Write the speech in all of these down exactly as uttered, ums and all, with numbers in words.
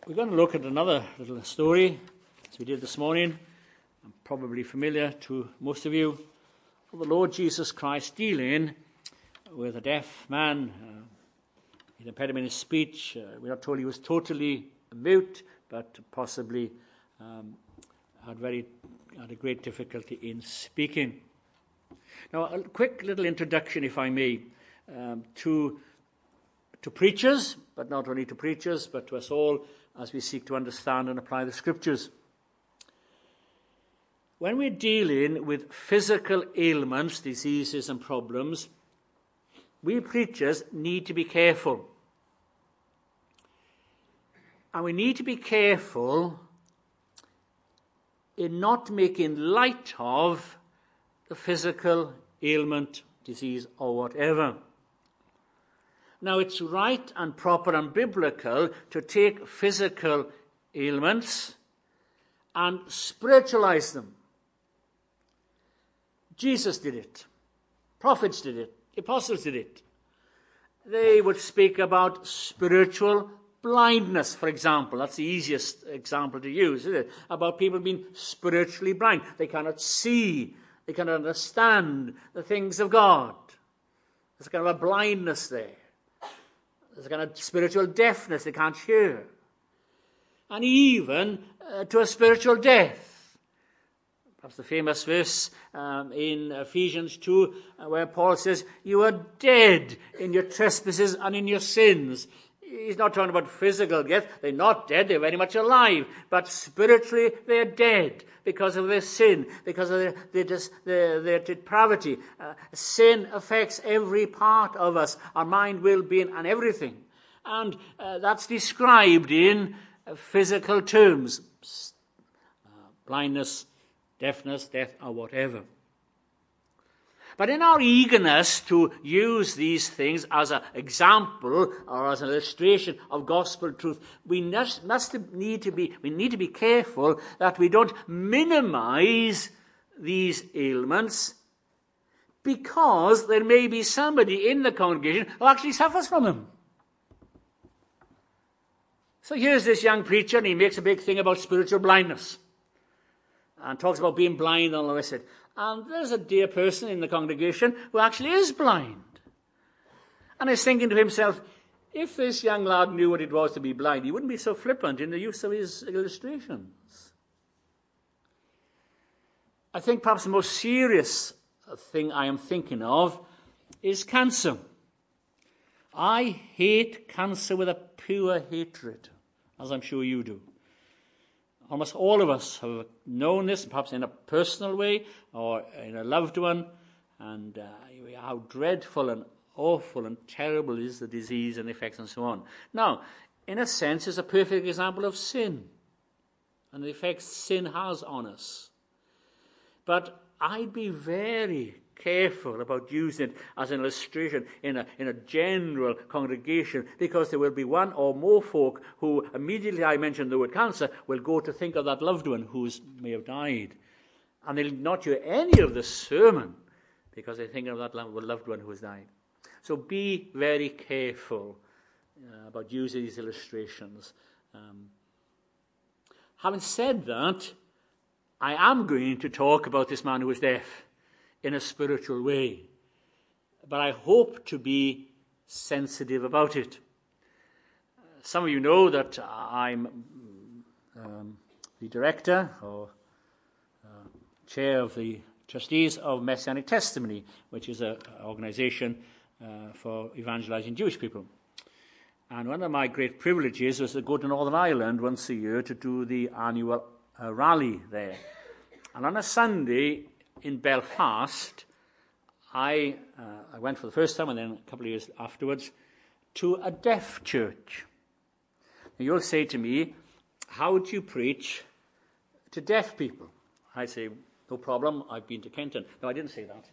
We're going to look at another little story, as we did this morning, and probably familiar to most of you, of the Lord Jesus Christ dealing with a deaf man, uh, an impediment in his speech. Uh, we're not told he was totally mute, but possibly um, had very had a great difficulty in speaking. Now, a quick little introduction, if I may, um, to to preachers, but not only to preachers, but to us all, as we seek to understand and apply the Scriptures. When we're dealing with physical ailments, diseases and problems, we preachers need to be careful. And we need to be careful in not making light of the physical ailment, disease, or whatever. Now, it's right and proper and biblical to take physical ailments and spiritualize them. Jesus did it. Prophets did it. Apostles did it. They would speak about spiritual blindness, for example. That's the easiest example to use, isn't it? About people being spiritually blind. They cannot see. They cannot understand the things of God. There's a kind of a blindness there. There's a kind of spiritual deafness. They can't hear. And even uh, to a spiritual death. Perhaps the famous verse um, in Ephesians two, uh, where Paul says, "You are dead in your trespasses and in your sins." He's not talking about physical death. They're not dead. They're very much alive. But spiritually, they're dead because of their sin, because of their, their, their, their depravity. Uh, sin affects every part of us, our mind, will, being, and everything. And uh, that's described in uh, physical terms. Uh, blindness, deafness, death, or whatever. But in our eagerness to use these things as an example or as an illustration of gospel truth, we must, must need to be we need to be careful that we don't minimize these ailments, because there may be somebody in the congregation who actually suffers from them. So here's this young preacher, and he makes a big thing about spiritual blindness and talks about being blind and all the rest of it. And there's a dear person in the congregation who actually is blind. And he's thinking to himself, if this young lad knew what it was to be blind, he wouldn't be so flippant in the use of his illustrations. I think perhaps the most serious thing I am thinking of is cancer. I hate cancer with a pure hatred, as I'm sure you do. Almost all of us have known this, perhaps in a personal way or in a loved one, and uh, how dreadful and awful and terrible is the disease and effects and so on. Now, in a sense, it's a perfect example of sin and the effects sin has on us. But I'd be very careful about using it as an illustration in a, in a general congregation, because there will be one or more folk who, immediately I mention the word cancer, will go to think of that loved one who may have died. And they'll not hear any of the sermon because they're thinking of that loved one who has died. So be very careful uh, about using these illustrations. Um, having said that, I am going to talk about this man who was deaf in a spiritual way, but I hope to be sensitive about it. Some of you know that I'm um, the director or uh, chair of the trustees of Messianic Testimony, which is an organization uh, for evangelizing Jewish people. And one of my great privileges was to go to Northern Ireland once a year to do the annual uh, rally there. And on a Sunday in Belfast, I uh, I went for the first time, and then a couple of years afterwards, to a deaf church. Now you'll say to me, how do you preach to deaf people? I say, no problem, I've been to Kenton. No, I didn't say that.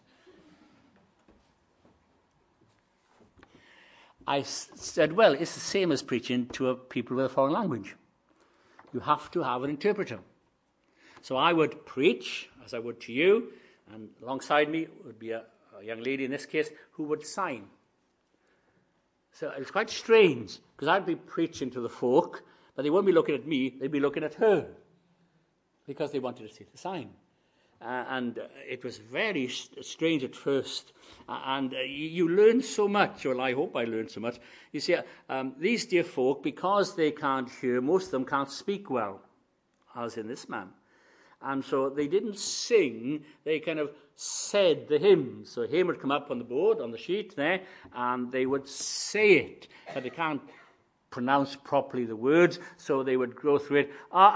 I s- said, well, it's the same as preaching to a people with a foreign language. You have to have an interpreter. So I would preach, as I would to you, and alongside me would be a, a young lady in this case who would sign. So it was quite strange, because I'd be preaching to the folk, But they won't be looking at me, they'd be looking at her, because they wanted to see the sign. Uh, and uh, it was very st- strange at first. Uh, and uh, you, you learn so much, well, I hope I learned so much. You see, um, these dear folk, because they can't hear, most of them can't speak well, as in this man. And so they didn't sing, they kind of said the hymn. So a hymn would come up on the board, on the sheet there, and they would say it. But they can't pronounce properly the words, so they would go through it.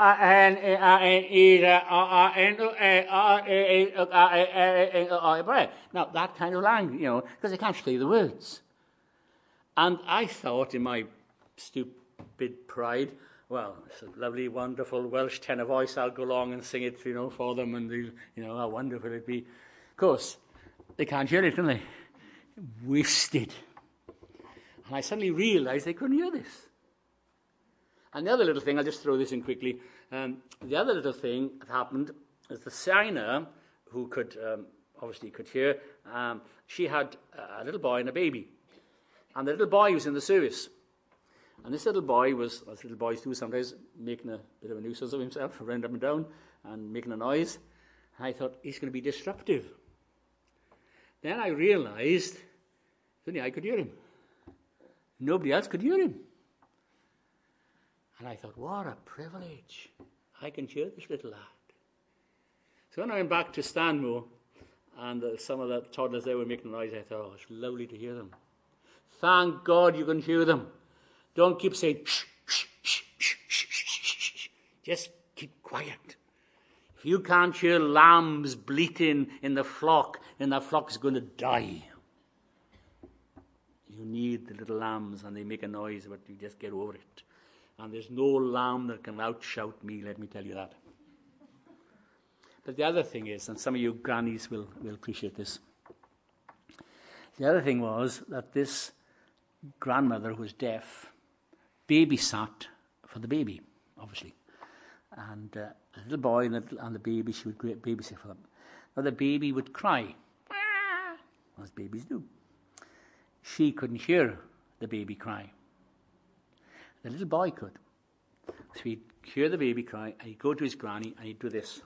Now, that kind of language, you know, because they can't say the words. And I thought in my stupid pride, well, it's a lovely, wonderful Welsh tenor voice. I'll go along and sing it, you know, for them, and you know how wonderful it'd be. Of course, they can't hear it, can they? Wasted. And I suddenly realized they couldn't hear this. And the other little thing, I'll just throw this in quickly. Um, the other little thing that happened is the signer, who could um, obviously could hear, um, she had a little boy and a baby. And the little boy was in the service. And this little boy was, as little boys do sometimes, making a bit of a nuisance of himself, running up and down and making a noise. And I thought, he's going to be disruptive. Then I realized, only I could hear him. Nobody else could hear him. And I thought, what a privilege. I can hear this little lad. So when I went back to Stanmore, and uh, some of the toddlers there were making noise, I thought, oh, it's lovely to hear them. Thank God you can hear them. Don't keep saying, shh, shh, shh, shh, shh, shh, shh. Just keep quiet. If you can't hear lambs bleating in the flock, then the flock's going to die. You need the little lambs, and they make a noise, but you just get over it. And there's no lamb that can outshout me, let me tell you that. But the other thing is, and some of you grannies will, will appreciate this, the other thing was that this grandmother who was deaf babysat for the baby, obviously. And uh, the little boy and the, and the baby, she would babysit for them. Now the baby would cry, as babies do. She couldn't hear the baby cry. The little boy could. So he'd hear the baby cry, and he'd go to his granny, and he'd do this.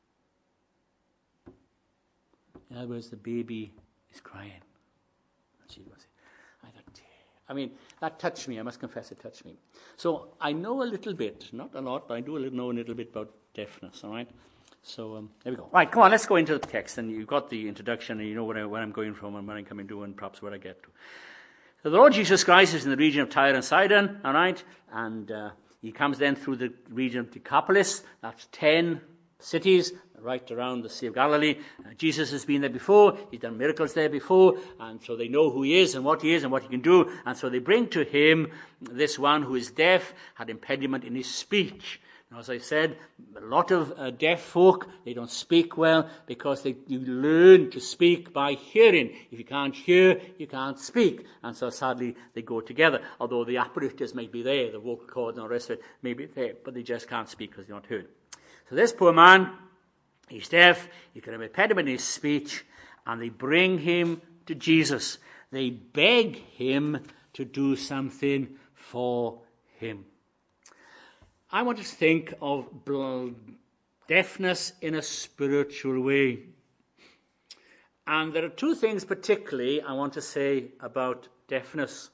In other words, the baby is crying. And she was. I thought, I mean, that touched me. I must confess it touched me. So I know a little bit, not a lot, but I do know a little bit about deafness, all right? So um, there we go. Right, come on, let's go into the text. And you've got the introduction, and you know where, I, where I'm going from and where I'm coming to, and perhaps where I get to. So the Lord Jesus Christ is in the region of Tyre and Sidon, all right? And uh, he comes then through the region of Decapolis. That's ten cities right around the Sea of Galilee. Uh, Jesus has been there before. He's done miracles there before. And so they know who he is and what he is and what he can do. And so they bring to him this one who is deaf, had impediment in his speech. Now, as I said, a lot of uh, deaf folk, they don't speak well because they, you learn to speak by hearing. If you can't hear, you can't speak. And so sadly, they go together. Although the apparatus may be there, the vocal cords and all the rest of it may be there, but they just can't speak because they're not heard. So this poor man, he's deaf, he can have impediment in his speech, and they bring him to Jesus. They beg him to do something for him. I want to think of deafness in a spiritual way. And there are two things particularly I want to say about deafness.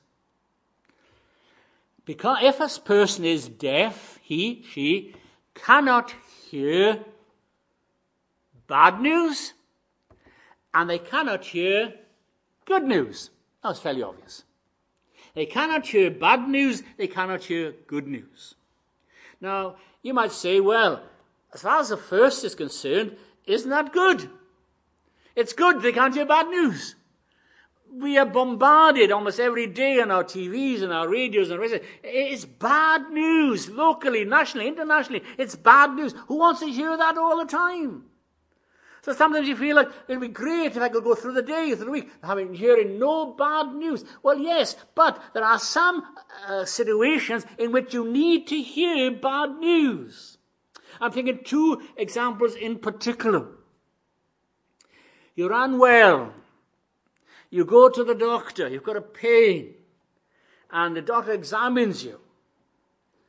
Because if a person is deaf, he, she, cannot hear bad news, and they cannot hear good news. That's fairly obvious. They cannot hear bad news, they cannot hear good news. Now, you might say, well, as far as the first is concerned, isn't that good? It's good they can't hear bad news. We are bombarded almost every day on our T Vs and our radios and radios. It's bad news, locally, nationally, internationally. It's bad news. Who wants to hear that all the time? So sometimes you feel like it would be great if I could go through the day, through the week, having hearing no bad news. Well, yes, but there are some uh, situations in which you need to hear bad news. I'm thinking two examples in particular. You're unwell. You go to the doctor. You've got a pain. And the doctor examines you.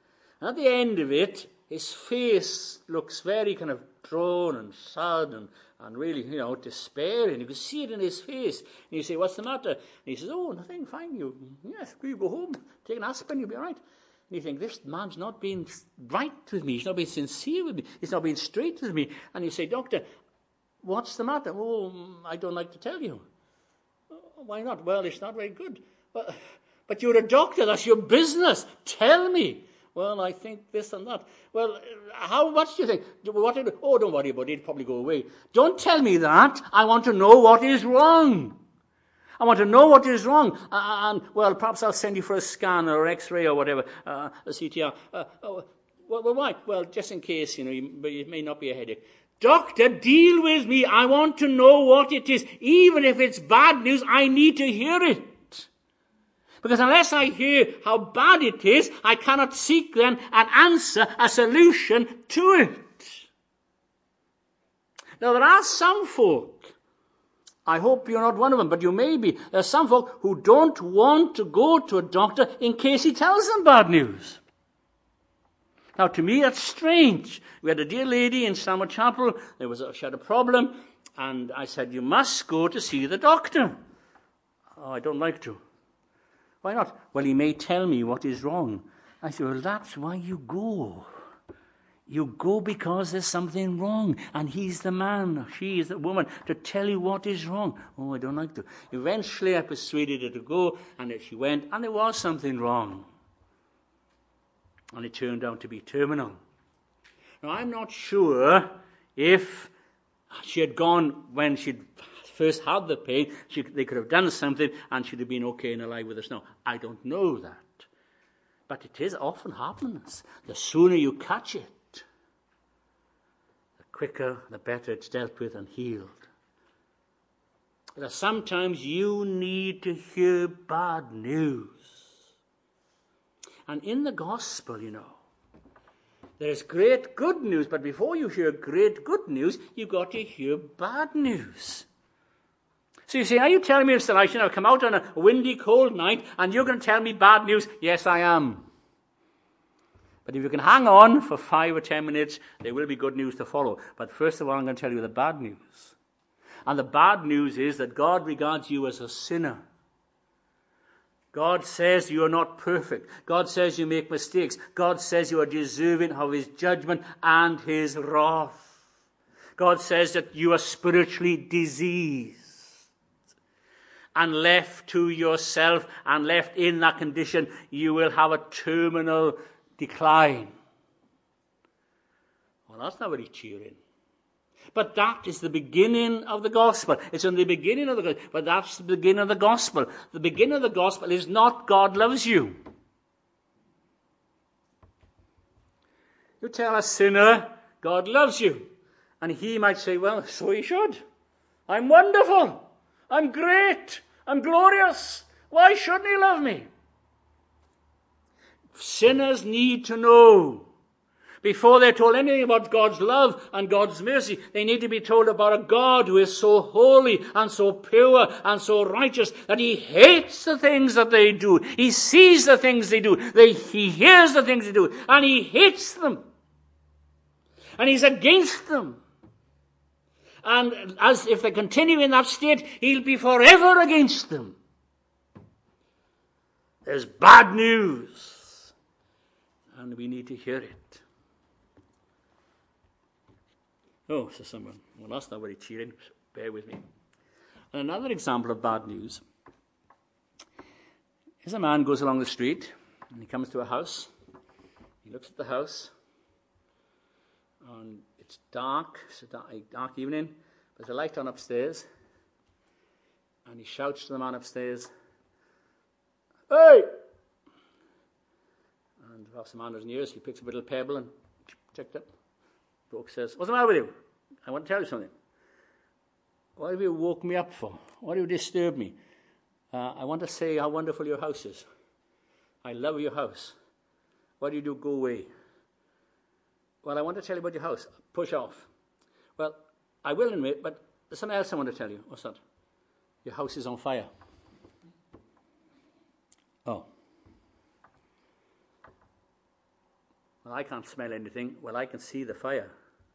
And at the end of it, his face looks very kind of drawn and sad and, and really, you know, despairing. You can see it in his face. And you say, what's the matter? And he says, oh, nothing, fine. You, yes, you go home, take an aspirin, you'll be all right. And you think, this man's not being right with me. He's not being sincere with me. He's not being straight with me. And you say, doctor, what's the matter? Oh, I don't like to tell you. Oh, why not? Well, it's not very good. But, but you're a doctor. That's your business. Tell me. Well, I think this and that. Well, how much do you think? What did, oh, don't worry about it. It'll probably go away. Don't tell me that. I want to know what is wrong. I want to know what is wrong. Uh, and, well, perhaps I'll send you for a scan or an X-ray or whatever, uh, a C T R. Uh, oh, well, well, why? Well, just in case, you know, you, but it may not be a headache. Doctor, deal with me. I want to know what it is. Even if it's bad news, I need to hear it. Because unless I hear how bad it is, I cannot seek then an answer, a solution to it. Now, there are some folk, I hope you're not one of them, but you may be, there are some folk who don't want to go to a doctor in case he tells them bad news. Now, to me, that's strange. We had a dear lady in Stamford Chapel. There was a, she had a problem, and I said, you must go to see the doctor. Oh, I don't like to. Why not? Well, he may tell me what is wrong. I said, well, that's why you go. You go because there's something wrong, and he's the man, she is the woman, to tell you what is wrong. Oh, I don't like to. Eventually, I persuaded her to go, and she went, and there was something wrong. And it turned out to be terminal. Now, I'm not sure if she had gone when she'd first had the pain, she, they could have done something and she'd have been okay and alive with us now. I don't know that. But it is often happens. The sooner you catch it, the quicker, the better it's dealt with and healed. But sometimes you need to hear bad news. And in the gospel, you know, there is great good news, but before you hear great good news, you've got to hear bad news. So you say, are you telling me, Mister Elisha, I've come out on a windy, cold night, and you're going to tell me bad news? Yes, I am. But if you can hang on for five or ten minutes, there will be good news to follow. But first of all, I'm going to tell you the bad news. And the bad news is that God regards you as a sinner. God says you are not perfect. God says you make mistakes. God says you are deserving of his judgment and his wrath. God says that you are spiritually diseased. And left to yourself and left in that condition, you will have a terminal decline. Well, that's not very cheering. But that is the beginning of the gospel. It's in the beginning of the gospel, but that's the beginning of the gospel. The beginning of the gospel is not God loves you. You tell a sinner, God loves you. And he might say, well, so he should. I'm wonderful. I'm great. I'm glorious. Why shouldn't he love me? Sinners need to know. Before they're told anything about God's love and God's mercy, they need to be told about a God who is so holy and so pure and so righteous that he hates the things that they do. He sees the things they do. They, he hears the things they do. And he hates them. And he's against them. And as if they continue in that state, he'll be forever against them. There's bad news. And we need to hear it. Oh, says someone, well, that's not very cheering. Bear with me. And another example of bad news is a man goes along the street and he comes to a house. He looks at the house and it's dark. It's a dark, a dark evening. There's a light on upstairs and he shouts to the man upstairs, "Hey!" And perhaps the man doesn't hear us. He picks up a little pebble and checked up. The bloke says, "What's the matter with you? I want to tell you something. What have you woke me up for? What have you disturbed me? Uh, I want to say how wonderful your house is. I love your house. What do you do? Go away." "Well, I want to tell you about your house." "Push off." "Well, I will in a minute, but there's something else I want to tell you." "What's that?" "Your house is on fire." "Oh." Well, I can't smell anything. Well, I can see the fire.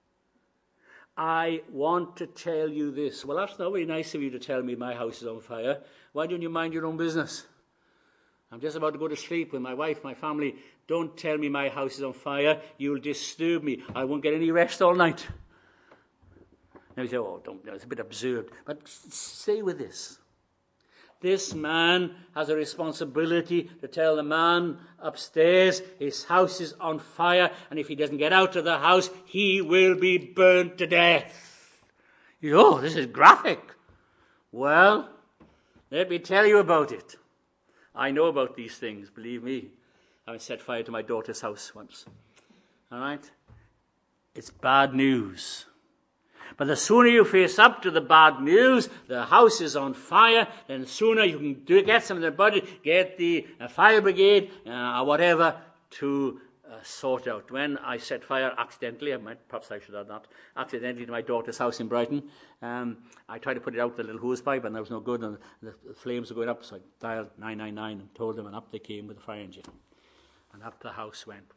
I want to tell you this. Well, that's not very nice of you to tell me my house is on fire. Why don't you mind your own business? I'm just about to go to sleep with my wife, my family. Don't tell me my house is on fire. You'll disturb me. I won't get any rest all night. Now you say, oh, don't, it's a bit absurd. But stay with this. This man has a responsibility to tell the man upstairs his house is on fire, and if he doesn't get out of the house, he will be burned to death. You know, oh, this is graphic. Well, let me tell you about it. I know about these things, believe me. I set fire to my daughter's house once. All right? It's bad news. But the sooner you face up to the bad news, the house is on fire, then the sooner you can do, get some of the budget, get the uh, fire brigade uh, or whatever to uh, sort out. When I set fire accidentally, I might, perhaps I should have that, accidentally to my daughter's house in Brighton, um, I tried to put it out with a little hose pipe and that was no good, and the, the flames were going up, so I dialed nine nine nine and told them, and up they came with the fire engine. And up the house went.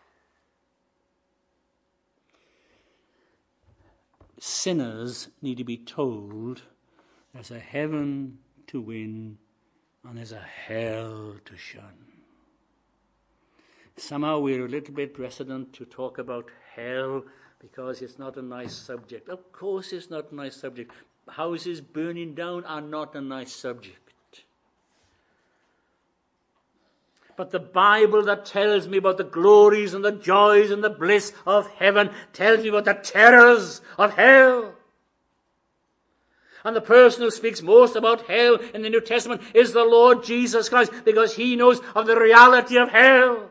Sinners need to be told there's a heaven to win and there's a hell to shun. Somehow we're a little bit reticent to talk about hell because it's not a nice subject. Of course it's not a nice subject. Houses burning down are not a nice subject. But the Bible that tells me about the glories and the joys and the bliss of heaven tells me about the terrors of hell. And the person who speaks most about hell in the New Testament is the Lord Jesus Christ, because he knows of the reality of hell.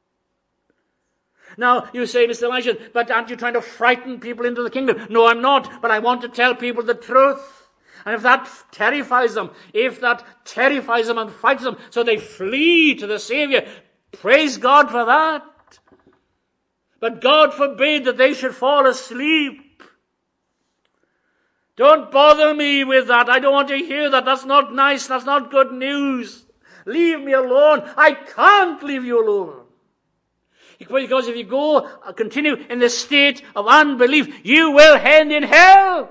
Now, you say, Mister Elijah, but aren't you trying to frighten people into the kingdom? No, I'm not, but I want to tell people the truth. And if that terrifies them, if that terrifies them and frightens them, so they flee to the Savior, praise God for that. But God forbid that they should fall asleep. Don't bother me with that. I don't want to hear that. That's not nice. That's not good news. Leave me alone. I can't leave you alone. Because if you go, uh, continue in the state of unbelief, you will end in hell.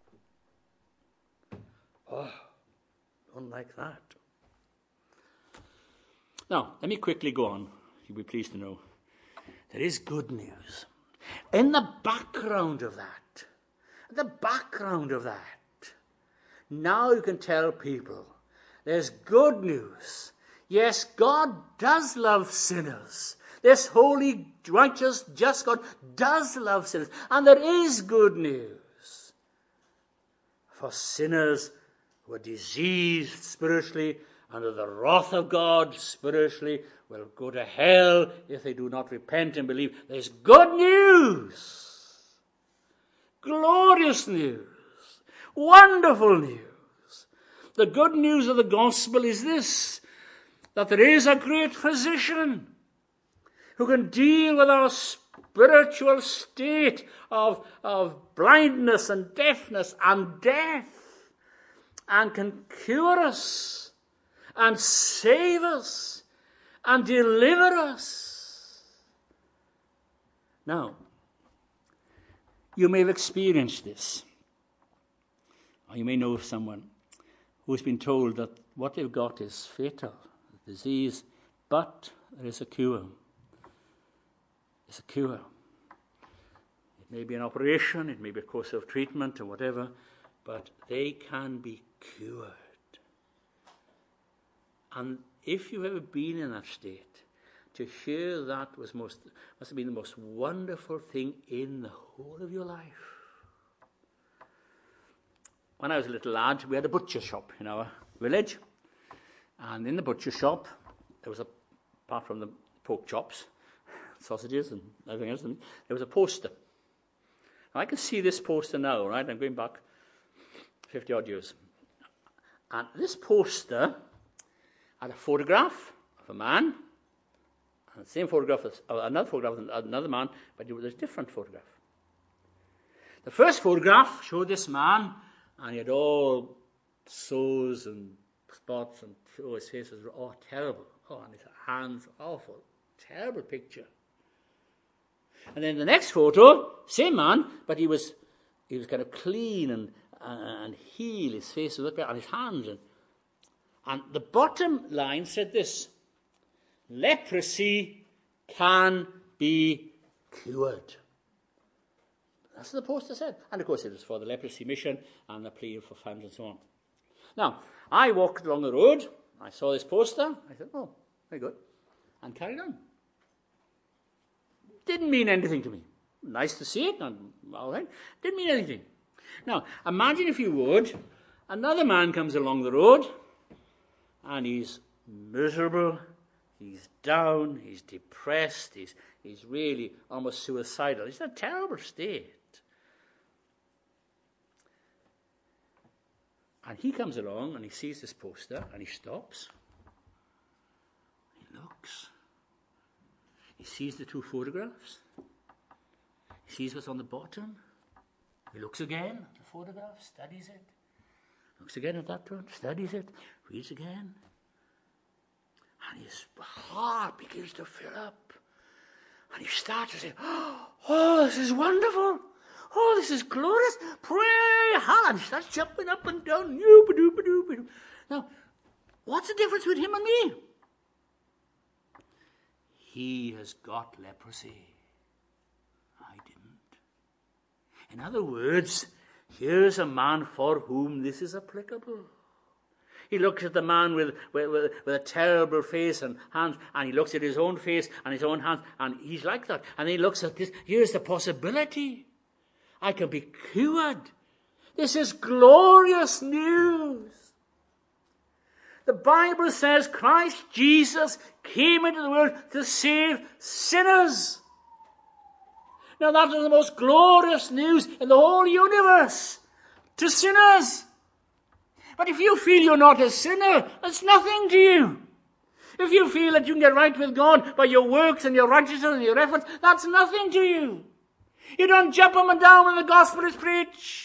Oh, don't like that. Now, let me quickly go on. You'll be pleased to know there is good news. In the background of that, the background of that, now you can tell people there's good news. Yes, God does love sinners. This holy, righteous, just God does love sinners. And there is good news for sinners who are diseased spiritually, under the wrath of God spiritually, will go to hell if they do not repent and believe. There's good news. Glorious news. Wonderful news. The good news of the gospel is this, that there is a great physician who can deal with our spiritual state of, of blindness and deafness and death, and can cure us and save us and deliver us. Now, you may have experienced this, or you may know of someone who's been told that what they've got is fatal, disease, but there is a cure. There's a cure. It may be an operation, it may be a course of treatment or whatever, but they can be cured. And if you've ever been in that state, to hear that was most must have been the most wonderful thing in the whole of your life. When I was a little lad, we had a butcher shop in our village, and in the butcher shop there was a, apart from the pork chops, sausages and everything else, there was a poster. Now, I can see this poster now, right? I'm going back fifty odd years. And this poster had a photograph of a man, and the same photograph as uh, another photograph of another man, but it was a different photograph. The first photograph showed this man, and he had all sores and spots, and oh, his face was oh, terrible. Oh, and his hands, awful, terrible picture. And then the next photo, same man, but he was he was kind of clean and uh, and healed. His face was up on his hands. And, and the bottom line said this: leprosy can be cured. That's what the poster said. And of course it was for the leprosy mission and the plea for funds and so on. Now, I walked along the road. I saw this poster. I said, oh, very good. And carried on. Didn't mean anything to me. Nice to see it. And all right. Didn't mean anything. Now, imagine if you would, another man comes along the road and he's miserable. He's down. He's depressed. He's, he's really almost suicidal. He's in a terrible state. And he comes along and he sees this poster and he stops. He looks. He sees the two photographs. He sees what's on the bottom. He looks again at the photograph, studies it. Looks again at that one, studies it, reads again. And his heart begins to fill up. And he starts to say, oh, this is wonderful. Oh, this is glorious. Pray, hallelujah. And he starts jumping up and down. Now, what's the difference with him and me? He has got leprosy. I didn't. In other words, here's a man for whom this is applicable. He looks at the man with, with, with, with a terrible face and hands, and he looks at his own face and his own hands, and he's like that. And he looks at this. Here's the possibility. I can be cured. This is glorious news. The Bible says Christ Jesus came into the world to save sinners. Now that is the most glorious news in the whole universe. To sinners. But if you feel you're not a sinner, that's nothing to you. If you feel that you can get right with God by your works and your righteousness and your efforts, that's nothing to you. You don't jump up and down when the gospel is preached.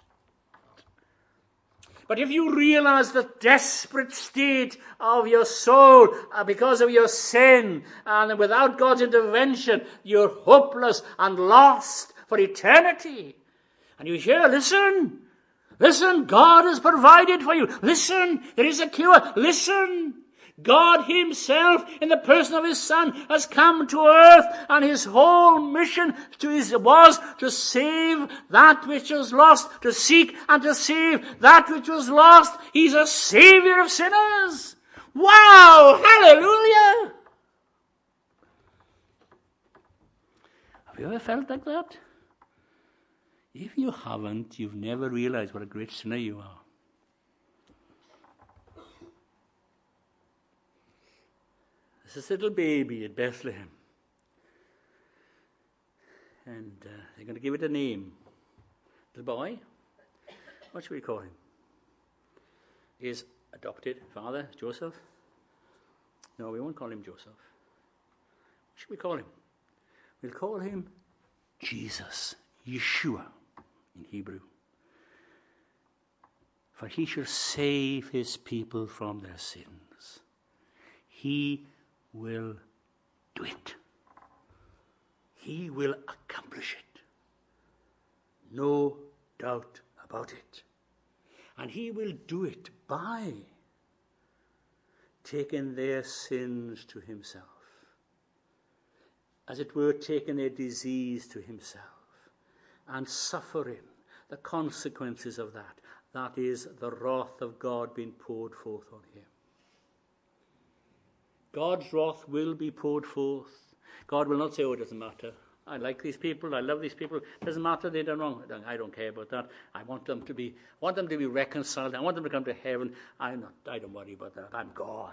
But if you realize the desperate state of your soul uh, because of your sin, and without God's intervention, you're hopeless and lost for eternity. And you hear, listen, listen, God has provided for you. Listen, there is a cure. Listen. God himself, in the person of his Son, has come to earth, and his whole mission to his, was to save that which was lost, to seek and to save that which was lost. He's a Savior of sinners. Wow! Hallelujah! Have you ever felt like that? If you haven't, you've never realized what a great sinner you are. This little baby at Bethlehem. And uh, they're going to give it a name. Little boy. What should we call him? His adopted father, Joseph? No, we won't call him Joseph. What should we call him? We'll call him Jesus, Yeshua in Hebrew. For he shall save his people from their sins. He will do it. He will accomplish it. No doubt about it. And he will do it by taking their sins to himself. As it were, taking their disease to himself and suffering the consequences of that. That is the wrath of God being poured forth on him. God's wrath will be poured forth. God will not say, oh, it doesn't matter. I like these people. I love these people. It doesn't matter. They've done wrong. I don't care about that. I want them to be, I want them to be reconciled. I want them to come to heaven. I'm not, I don't worry about that. I'm God.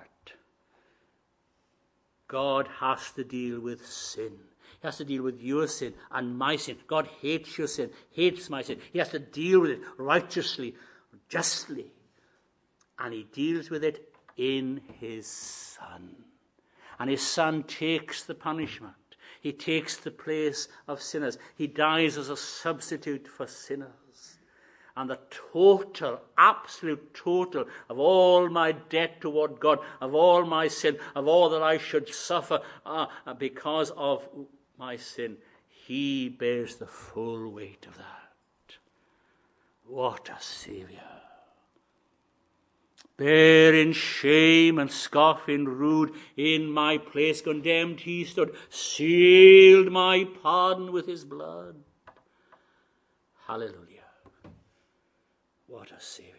God has to deal with sin. He has to deal with your sin and my sin. God hates your sin, hates my sin. He has to deal with it righteously, justly. And he deals with it in his Son. And his Son takes the punishment. He takes the place of sinners. He dies as a substitute for sinners. And the total, absolute total of all my debt toward God, of all my sin, of all that I should suffer uh, because of my sin, he bears the full weight of that. What a Saviour. Bearing shame and scoffing rude, in my place condemned he stood, sealed my pardon with his blood. Hallelujah. What a Saviour.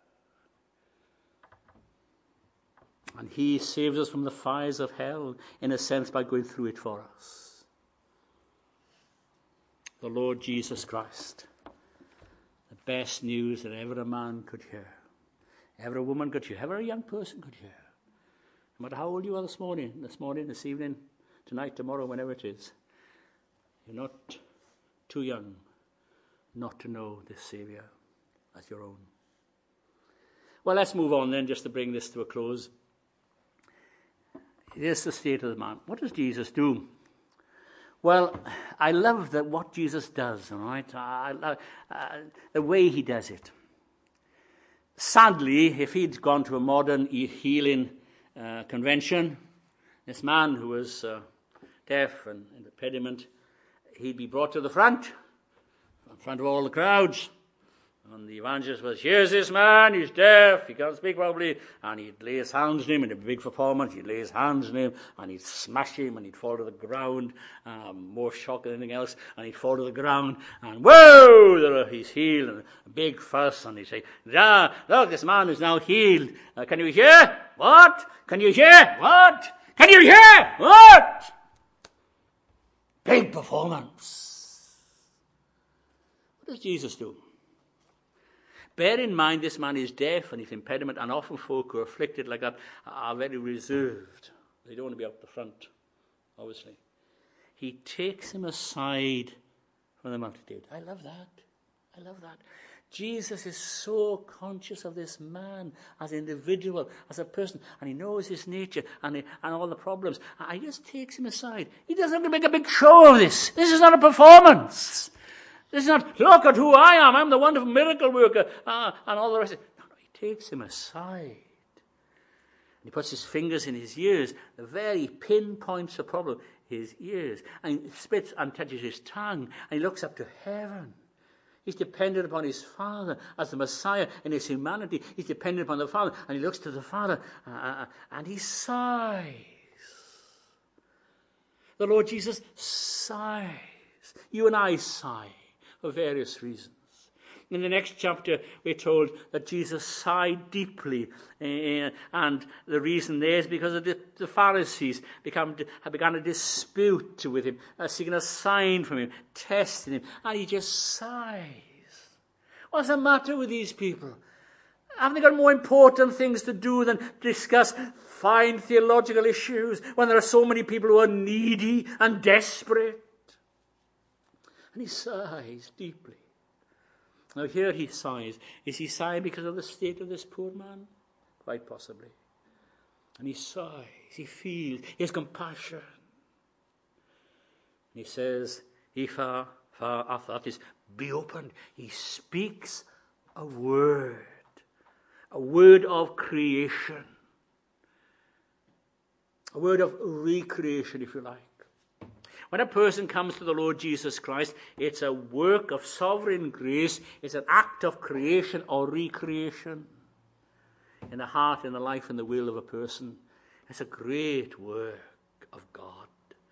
And he saves us from the fires of hell, in a sense, by going through it for us. The Lord Jesus Christ. The best news that ever a man could hear. Ever a woman could hear. Ever a young person could hear. No matter how old you are this morning, this morning, this evening, tonight, tomorrow, whenever it is. You're not too young not to know this Saviour as your own. Well, let's move on then, just to bring this to a close. Here's the state of the man. What does Jesus do? Well, I love that what Jesus does, all right? I love uh, the way he does it. Sadly, if he'd gone to a modern healing uh, convention, this man who was uh, deaf and an impediment, he'd be brought to the front, in front of all the crowds. And the evangelist was, here's this man, he's deaf, he can't speak properly. And he'd lay his hands on him in a big performance, he'd lay his hands on him, and he'd smash him, and he'd fall to the ground, um, more shock than anything else, and he'd fall to the ground, and whoa, he's healed, and a big fuss, and he'd say, ah, look, this man is now healed. Uh, can you hear? What? Can you hear? What? Can you hear? What? Big performance. What does Jesus do? Bear in mind, this man is deaf and he's impediment, and often folk who are afflicted like that are very reserved. They don't want to be out the front, obviously. He takes him aside from the multitude. I love that. I love that. Jesus is so conscious of this man as an individual, as a person, and he knows his nature and, he, and all the problems. And he just takes him aside. He doesn't have to make a big show of this. This is not a performance. This is not, look at who I am, I'm the wonderful miracle worker, uh, and all the rest. No, no, he takes him aside. And he puts his fingers in his ears, the very pinpoints the problem, his ears. And he spits and touches his tongue, and he looks up to heaven. He's dependent upon his Father as the Messiah in his humanity. He's dependent upon the Father, and he looks to the Father, uh, and he sighs. The Lord Jesus sighs. You and I sigh. For various reasons. In the next chapter, we're told that Jesus sighed deeply, uh, and the reason there is because of the, the Pharisees become, have begun a dispute with him, uh, seeking a sign from him, testing him, and he just sighs. What's the matter with these people? Haven't they got more important things to do than discuss fine theological issues when there are so many people who are needy and desperate? And he sighs deeply. Now here he sighs. Is he sighing because of the state of this poor man? Quite possibly. And he sighs. He feels. He has compassion. And he says, Ephah, Ephah, that is, be opened. He speaks a word. A word of creation. A word of recreation, if you like. When a person comes to the Lord Jesus Christ, it's a work of sovereign grace. It's an act of creation or recreation in the heart, in the life, and the will of a person. It's a great work of God.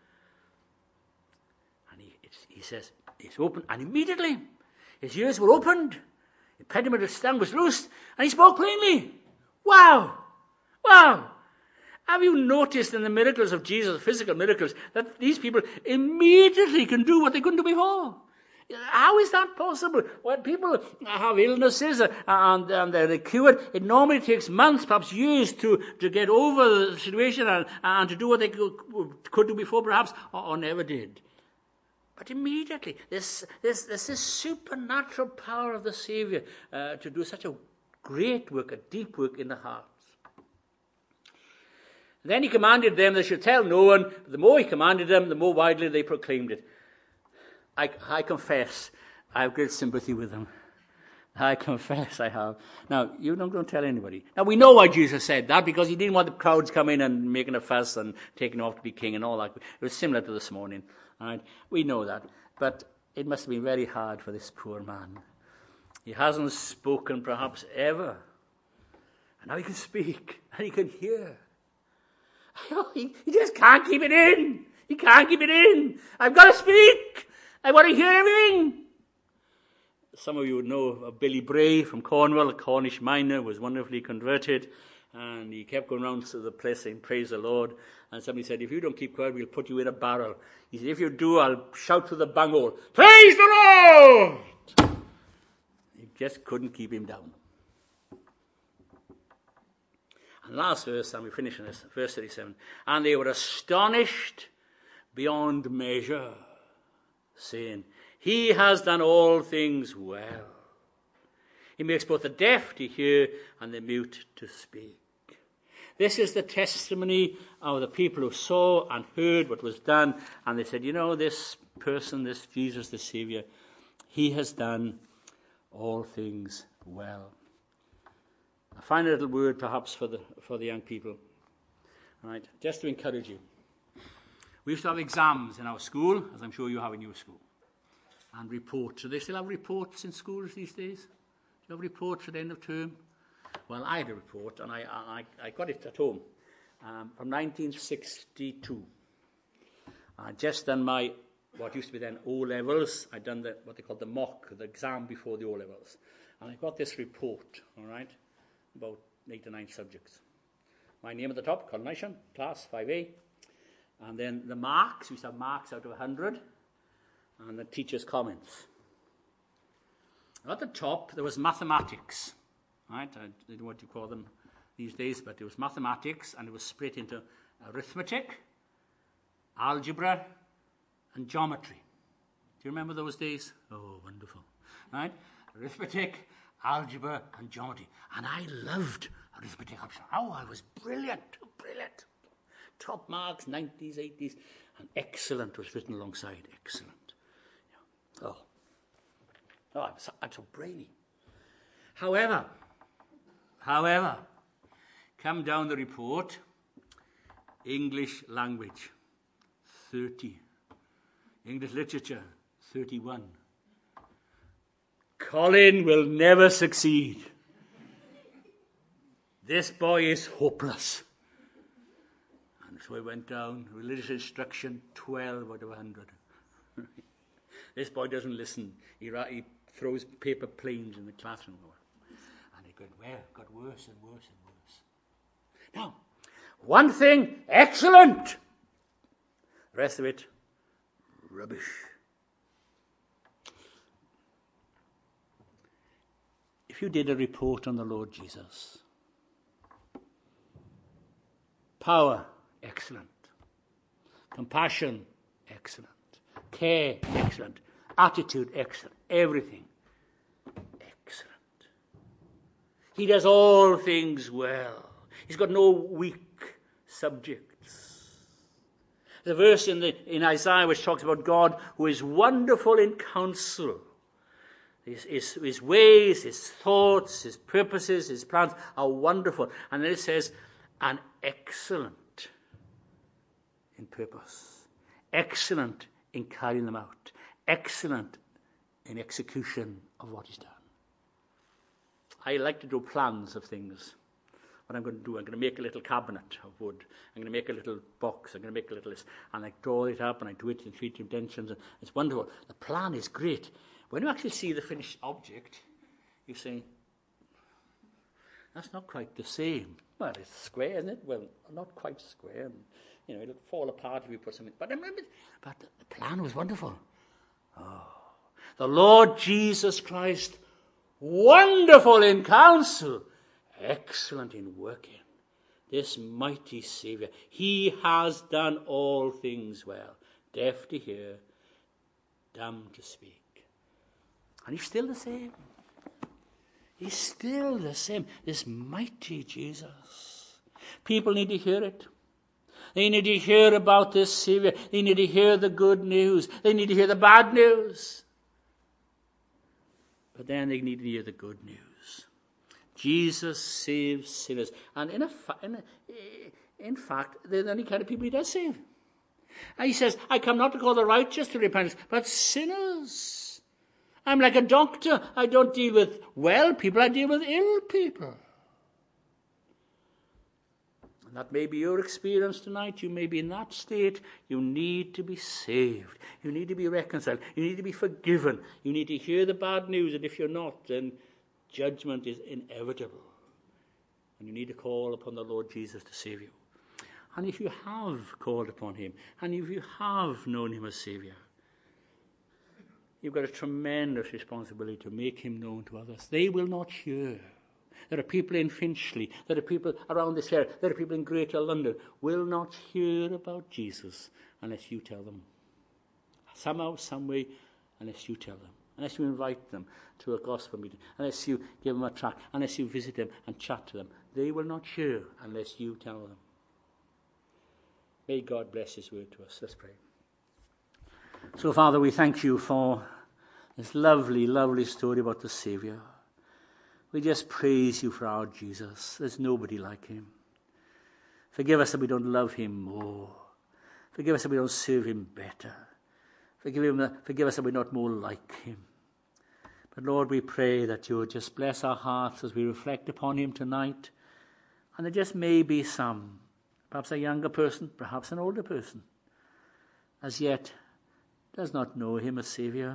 And he, he says, it's open, and immediately his ears were opened, the impediment of his tongue was loosed, and he spoke plainly. Wow! Wow! Have you noticed in the miracles of Jesus, physical miracles, that these people immediately can do what they couldn't do before? How is that possible? When people have illnesses and, and they're cured, it normally takes months, perhaps years, to, to get over the situation and, and to do what they could, could do before, perhaps, or, or never did. But immediately, there's, there's, there's this supernatural power of the Saviour uh, to do such a great work, a deep work in the heart. Then he commanded them they should tell no one. The more he commanded them, the more widely they proclaimed it. I, I confess, I have great sympathy with them. I confess I have. Now, you don't go tell anybody. Now, we know why Jesus said that, because he didn't want the crowds coming and making a fuss and taking off to be king and all that. It was similar to this morning. Right? We know that. But it must have been very hard for this poor man. He hasn't spoken perhaps ever. And now he can speak and he can hear. He, he just can't keep it in. He can't keep it in. I've got to speak. I want to hear everything. Some of you would know of Billy Bray from Cornwall, a Cornish miner, was wonderfully converted. And he kept going around to the place saying, praise the Lord. And somebody said, if you don't keep quiet, we'll put you in a barrel. He said, if you do, I'll shout through the bunghole, praise the Lord! He just couldn't keep him down. And last verse, and we finish in this, verse thirty-seven. And they were astonished beyond measure, saying, he has done all things well. He makes both the deaf to hear and the mute to speak. This is the testimony of the people who saw and heard what was done. And they said, you know, this person, this Jesus, the Savior, he has done all things well. A final little word perhaps for the for the young people. All right, just to encourage you. We used to have exams in our school, as I'm sure you have in your school. And reports. Do they still have reports in schools these days? Do you have reports at the end of term? Well, I had a report, and I I, I got it at home um, from nineteen sixty-two. I'd just done my, what used to be then O-levels. I'd done the, what they called the mock, the exam before the O-levels. And I got this report, all right, about eight or nine subjects. My name at the top, Coronation, class five A. And then the marks, we used to have marks out of one hundred. And the teacher's comments. At the top, there was mathematics. Right? I don't know what you call them these days, but it was mathematics, and it was split into arithmetic, algebra, and geometry. Do you remember those days? Oh, wonderful. Right? Arithmetic, algebra, and geometry. And I loved arithmetic. Oh, I was brilliant, brilliant. Top marks, nineties, eighties, and excellent was written alongside. Excellent. Yeah. Oh, oh I'm, so, I'm so brainy. However, however, come down the report, English language, thirty. English literature, thirty-one. Colin will never succeed. This boy is hopeless. And so I went down, religious instruction, twelve out of one hundred. This boy doesn't listen. He, he throws paper planes in the classroom. And it got, well, got worse and worse and worse. Now, one thing, excellent. The rest of it, rubbish. If you did a report on the Lord Jesus, power, excellent. Compassion, excellent. Care, excellent. Attitude, excellent. Everything, excellent. He does all things well. He's got no weak subjects. There's a verse in, the, in Isaiah which talks about God who is wonderful in counsel. His, his, his ways, his thoughts, his purposes, his plans are wonderful. And then it says, and excellent in purpose. Excellent in carrying them out. Excellent in execution of what he's done. I like to do plans of things. What I'm going to do, I'm going to make a little cabinet of wood. I'm going to make a little box. I'm going to make a little list. And I draw it up and I do it in three dimensions. And it's wonderful. The plan is great. When you actually see the finished object, you say, that's not quite the same. Well, it's square, isn't it? Well, not quite square. And, you know, it'll fall apart if you put something. But I remember, but the plan was wonderful. Oh, the Lord Jesus Christ, wonderful in counsel, excellent in working. This mighty Saviour, he has done all things well. Deaf to hear, dumb to speak. And he's still the same. He's still the same. This mighty Jesus. People need to hear it. They need to hear about this Savior. They need to hear the good news. They need to hear the bad news. But then they need to hear the good news. Jesus saves sinners. And in, a fa- in, a, in fact, they're the only kind of people he does save. And he says, I come not to call the righteous to repentance, but sinners. I'm like a doctor. I don't deal with well people, I deal with ill people. And that may be your experience tonight. You may be in that state. You need to be saved. You need to be reconciled. You need to be forgiven. You need to hear the bad news. And if you're not, then judgment is inevitable. And you need to call upon the Lord Jesus to save you. And if you have called upon him, and if you have known him as Saviour, you've got a tremendous responsibility to make him known to others. They will not hear. There are people in Finchley, there are people around this area, there are people in Greater London, will not hear about Jesus unless you tell them. Somehow, some way, unless you tell them. Unless you invite them to a gospel meeting, unless you give them a tract, unless you visit them and chat to them. They will not hear unless you tell them. May God bless his word to us. Let's pray. So, Father, we thank you for this lovely, lovely story about the Saviour. We just praise you for our Jesus. There's nobody like him. Forgive us that we don't love him more. Forgive us that we don't serve him better. Forgive, him that, forgive us that we're not more like him. But Lord, we pray that you would just bless our hearts as we reflect upon him tonight. And there just may be some, perhaps a younger person, perhaps an older person, as yet does not know him as Saviour.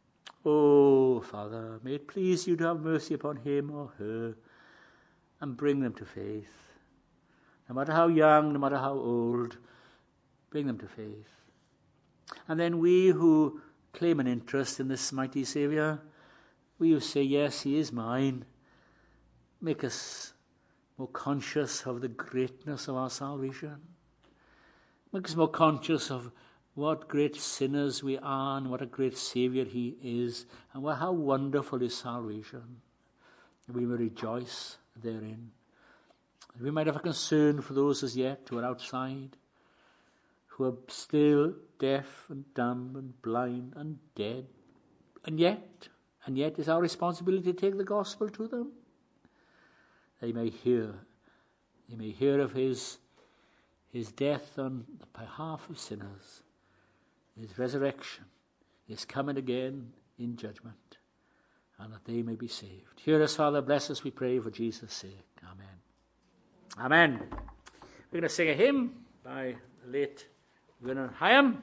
Oh, Father, may it please you to have mercy upon him or her and bring them to faith. No matter how young, no matter how old, bring them to faith. And then we who claim an interest in this mighty Saviour, we who say, yes, he is mine, make us more conscious of the greatness of our salvation. Make us more conscious of what great sinners we are and what a great Saviour he is, and what, how wonderful is salvation. We may rejoice therein. We might have a concern for those as yet who are outside, who are still deaf and dumb and blind and dead. And yet, and yet it's our responsibility to take the gospel to them. They may hear, they may hear of his, his death on behalf of sinners, his resurrection, his coming again in judgment, and that they may be saved. Hear us, Father, bless us, we pray, for Jesus' sake. Amen. Amen. We're going to sing a hymn by the late Werner Hyam.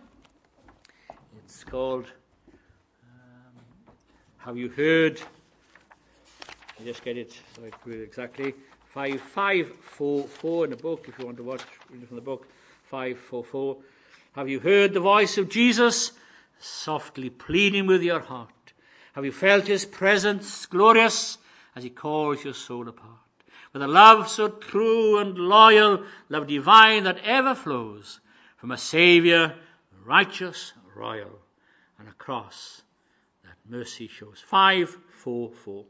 It's called um, Have You Heard? I just get it so I can read it exactly. five five four four in the book, if you want to watch read from the book. five four four. Have you heard the voice of Jesus softly pleading with your heart? Have you felt his presence glorious as he calls your soul apart? With a love so true and loyal, love divine that ever flows from a Saviour righteous, royal, and a cross that mercy shows. five four four.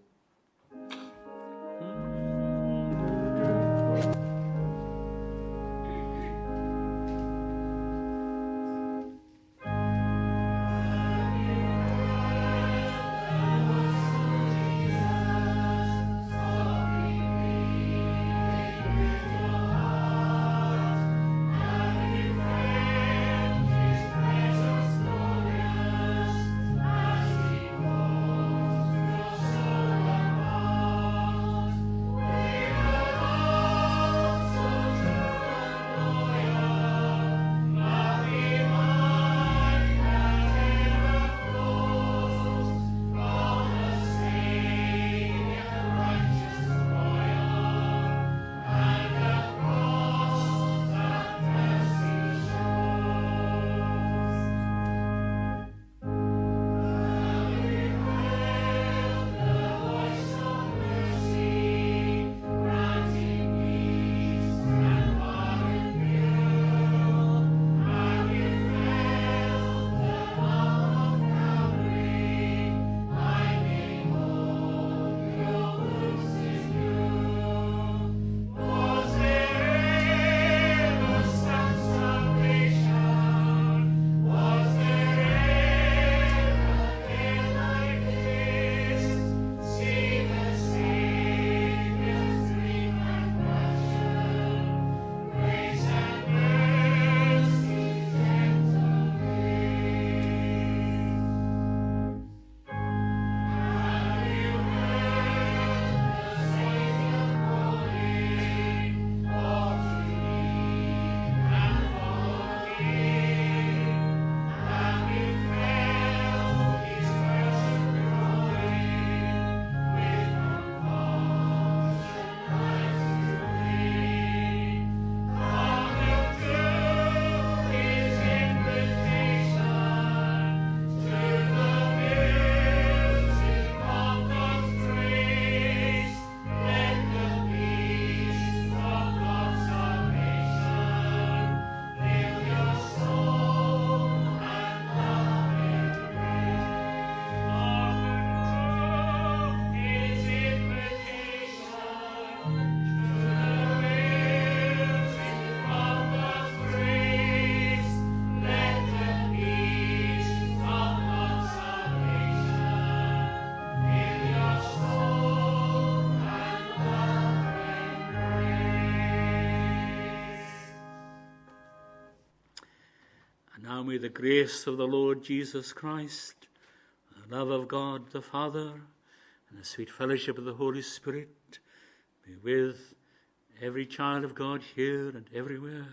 And now may the grace of the Lord Jesus Christ, the love of God the Father, and the sweet fellowship of the Holy Spirit be with every child of God here and everywhere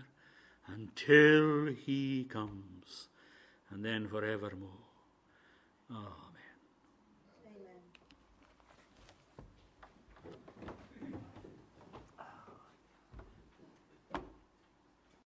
until he comes, and then forevermore. Amen.